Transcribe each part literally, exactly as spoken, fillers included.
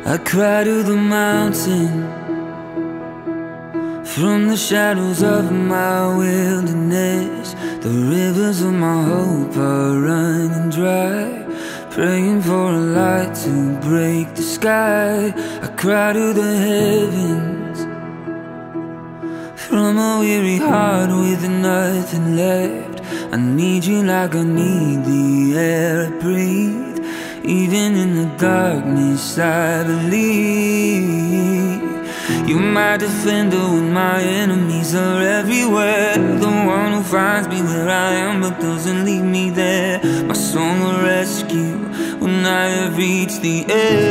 I cry to the mountain from the shadows of my wilderness. The rivers of my hope are running dry, praying for a light to break the sky. I cry to the heavens from a weary heart with nothing left. I need you like I need the air I breathe. Even in the darkness I believe. You're my defender when my enemies are everywhere. The one who finds me where I am but doesn't leave me there. My song of rescue when I have reached the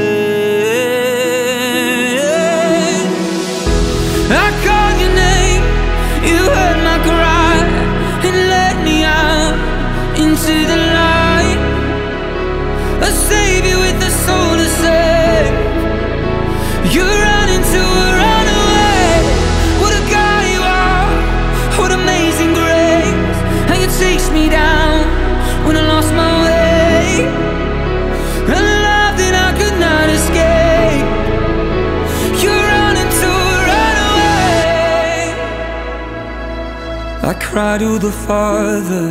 end. I call your name, you heard my cry, and let me out into the light. A savior with a soul to save. You run into a runaway. What a God you are, what amazing grace. How you chased me down when I lost my way. A love that I could not escape. You run into a runaway. I cry to the Father,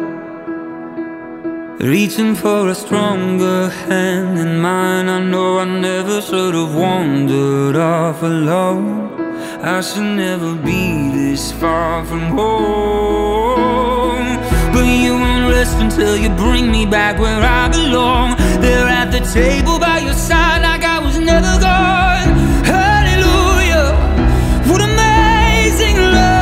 reaching for a stronger hand than mine. I know I never should have wandered off alone. I should never be this far from home. But you won't rest until you bring me back where I belong. There at the table by your side like I was never gone. Hallelujah, what amazing love.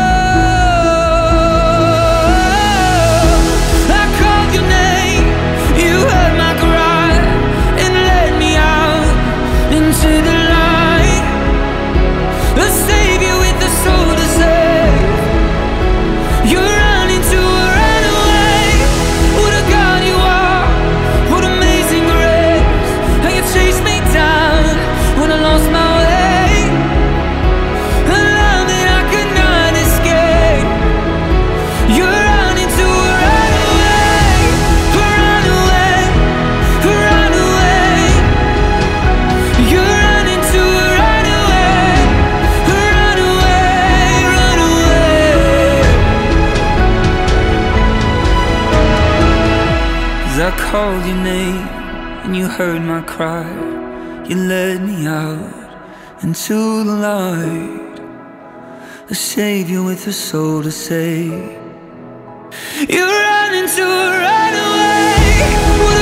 I called your name and you heard my cry. You led me out into the light. A savior with a soul to save. You run into a runaway.